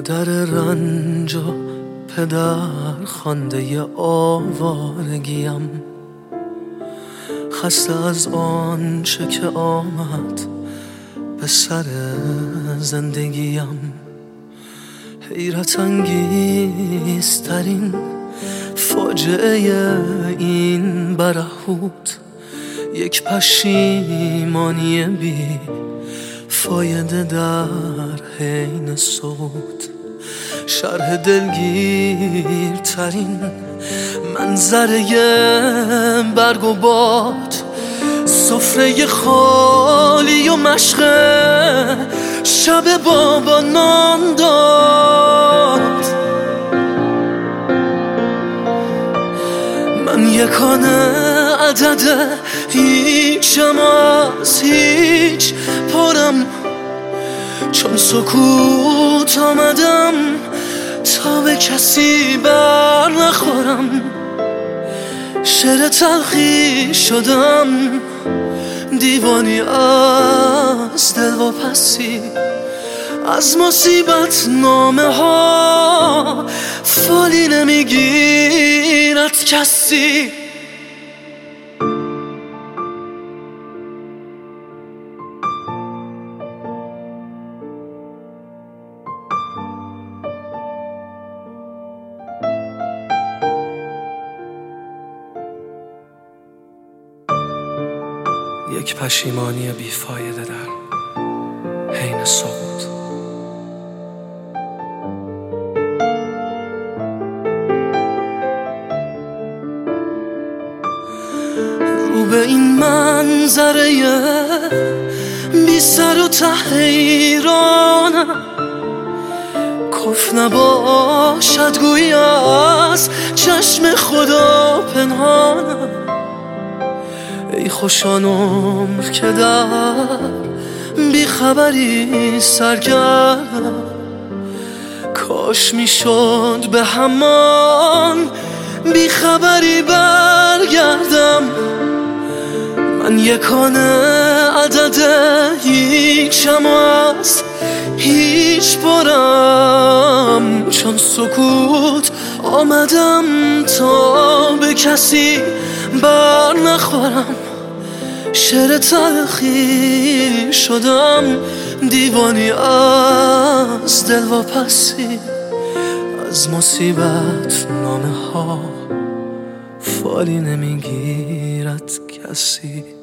مادر رنج و پدر خوانده آوارگیم، خسته از آنچه که آمد به سر زندگیم. حیرت انگیزترین فاجعه این برهوت، یک پشیمانی بی فایده در حین صوت. شرح دلگیرترین منظره برگ و باد، سفره خالی و مشق شب بابا نان داد. من یکانه عدد هیچم از هیچ پرم، چون سکوت آمدم تا به کسی بر نخورم. شعر تلخی شدم، دیوانی از دل و پسی، از مصیبت نامه ها فالی نمیگیرد کسی. یک پشیمانی بیفایده در حین سقوط. رو به این منظره بی سر و ته حیرانم، کف نباشد گویی از چشم خدا پنهانم. ای خوشان عمر که در بیخبری سرگردم، کاش میشد به همان بیخبری برگردم. من یکانه عدد هیچم از هیچ پرم، چون سکوت آمدم تا به کسی بر نخورم. شعر تلخی شدم، دیوانی از دل و پسی، از مصیبت نامه ها فالی نمیگیرد کسی.